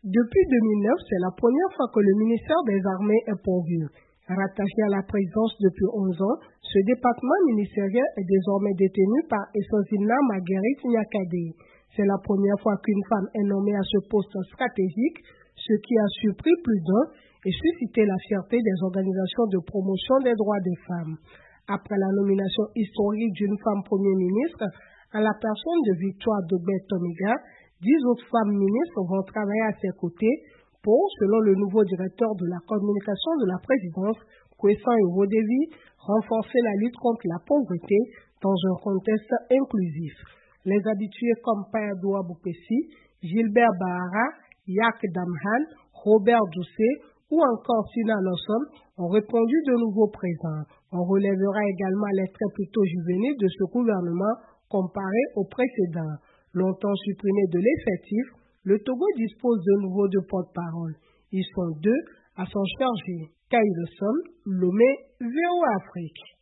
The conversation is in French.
Depuis 2009, c'est la première fois que le ministère des Armées est pourvu. Rattaché à la présidence depuis 11 ans, ce département ministériel est désormais détenu par Essozina Marguerite Nyakade. C'est la première fois qu'une femme est nommée à ce poste stratégique, ce qui a surpris plus d'un et suscité la fierté des organisations de promotion des droits des femmes. Après la nomination historique d'une femme Premier ministre, à la personne de Victoire Dogbe-Tomiga, 10 autres femmes ministres vont travailler à ses côtés pour, selon le nouveau directeur de la communication de la présidence, Kwessan Iwodevi, renforcer la lutte contre la pauvreté dans un contexte inclusif. Les habitués comme Payadoua Boupessi, Gilbert Bahara, Yak Damhan, Robert Doucet ou encore Sina Lawson ont répondu de nouveau présents. On relèvera également les traits plutôt juvéniles de ce gouvernement comparé au précédent. Longtemps supprimé de l'effectif, le Togo dispose de nouveau de porte-parole. Ils sont deux à s'en charger. Kaïlson, Lomé, VOA Afrique.